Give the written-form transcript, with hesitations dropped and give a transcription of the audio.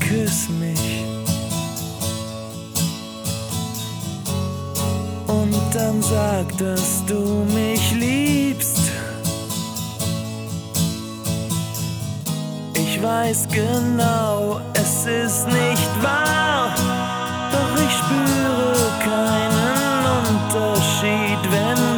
küss mich. Und dann sag, dass du mich liebst. Ich weiß genau, es ist nicht wahr, doch ich spüre keinen Unterschied, wenn